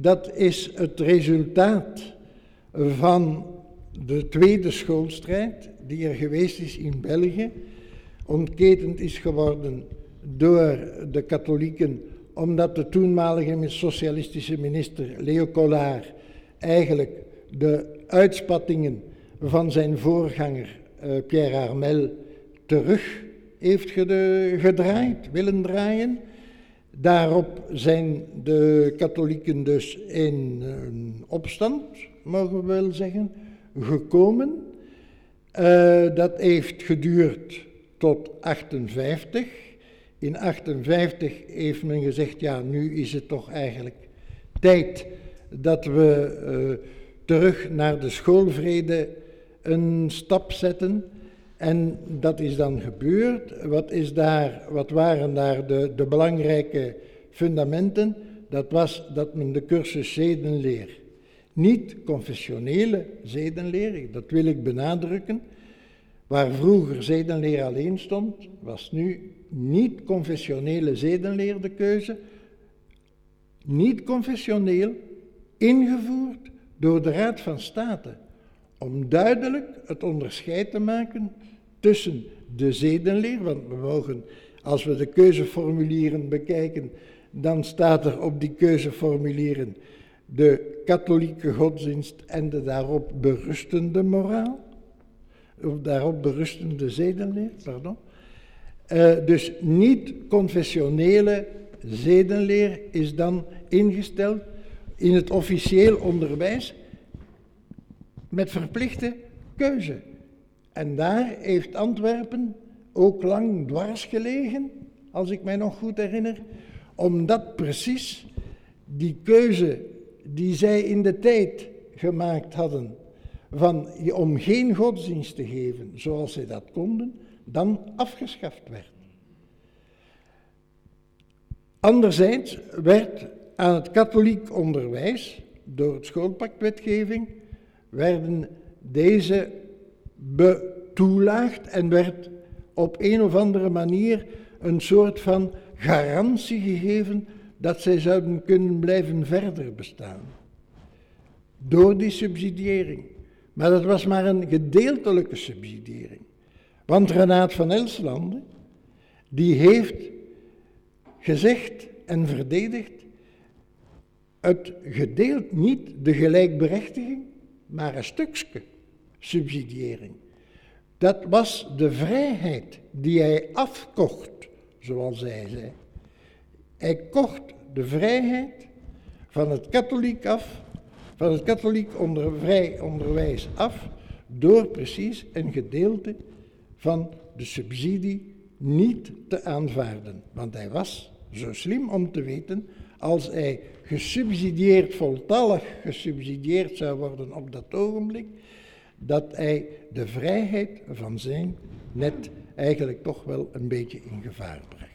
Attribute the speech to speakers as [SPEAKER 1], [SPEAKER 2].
[SPEAKER 1] dat is het resultaat van de tweede schoolstrijd die er geweest is in België, ontketend is geworden door de katholieken, omdat de toenmalige socialistische minister Leo Collard eigenlijk de uitspattingen van zijn voorganger Pierre Harmel terug heeft gedraaid, willen draaien. Daarop zijn de katholieken dus in opstand, mogen we wel zeggen, gekomen. Dat heeft geduurd tot 1958. In 1958 heeft men gezegd, ja, nu is het toch eigenlijk tijd dat we terug naar de schoolvrede een stap zetten. En dat is dan gebeurd. Wat waren daar de belangrijke fundamenten? Dat was dat men de cursus zedenleer, niet confessionele zedenleer, dat wil ik benadrukken, waar vroeger zedenleer alleen stond, was nu niet confessionele zedenleer de keuze, niet confessioneel, ingevoerd door de Raad van State, om duidelijk het onderscheid te maken tussen de zedenleer, want we mogen, als we de keuzeformulieren bekijken, dan staat er op die keuzeformulieren de katholieke godsdienst en de daarop berustende moraal, of daarop berustende zedenleer, pardon. Dus niet-confessionele zedenleer is dan ingesteld in het officieel onderwijs met verplichte keuze. En daar heeft Antwerpen ook lang dwars gelegen, als ik mij nog goed herinner, omdat precies die keuze die zij in de tijd gemaakt hadden om geen godsdienst te geven zoals zij dat konden, dan afgeschaft werd. Anderzijds werd aan het katholiek onderwijs, door het schoolpactwetgeving, werden deze betoelaagd en werd op een of andere manier een soort van garantie gegeven dat zij zouden kunnen blijven verder bestaan. Door die subsidiëring. Maar dat was maar een gedeeltelijke subsidiëring. Want Renaat van Elslande, die heeft gezegd en verdedigd, het gedeeld niet de gelijkberechtiging, maar een stukje subsidiëring. Dat was de vrijheid die hij afkocht, zoals hij zei. Hij kocht de vrijheid van het katholiek af, van het katholiek vrij onderwijs af, door precies een gedeelte van de subsidie niet te aanvaarden. Want hij was zo slim om te weten, als hij gesubsidieerd, voltallig gesubsidieerd zou worden op dat ogenblik, dat hij de vrijheid van zijn net eigenlijk toch wel een beetje in gevaar bracht.